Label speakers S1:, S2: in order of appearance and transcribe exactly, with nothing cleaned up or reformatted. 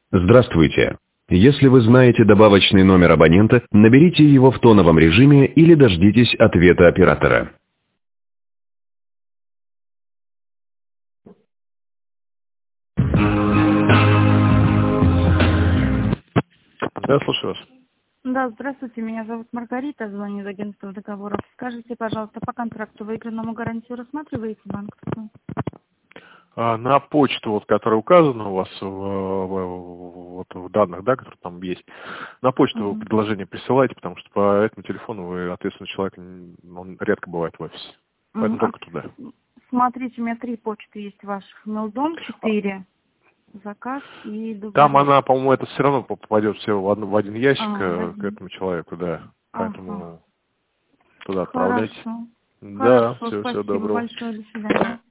S1: Здравствуйте. Если вы знаете добавочный номер абонента, наберите его в тоновом режиме или дождитесь ответа оператора.
S2: Да, слушаю вас.
S3: Да, здравствуйте, меня зовут Маргарита, звоню из агентства договоров. Скажите, пожалуйста, по контракту выигранному гарантию рассматриваете банковскую?
S2: А, на почту, вот, которая указана у вас в, в, вот, в данных, да, которые там есть, на почту вы
S3: Угу.
S2: предложение присылайте, потому что по этому телефону вы ответственный человек, он редко бывает в офисе. Поэтому
S3: А,
S2: только туда.
S3: смотрите, у меня три почты есть ваших. Мелдом четыре, заказ и
S2: Там
S3: договор.
S2: она, по-моему, это все равно попадет все в, одну, в один ящик
S3: А, в
S2: э, к
S3: один.
S2: этому человеку, да.
S3: Ага.
S2: Поэтому туда отправляйте.
S3: Хорошо.
S2: Да,
S3: Хорошо,
S2: все, всего
S3: спасибо
S2: доброго.
S3: большое, до свидания.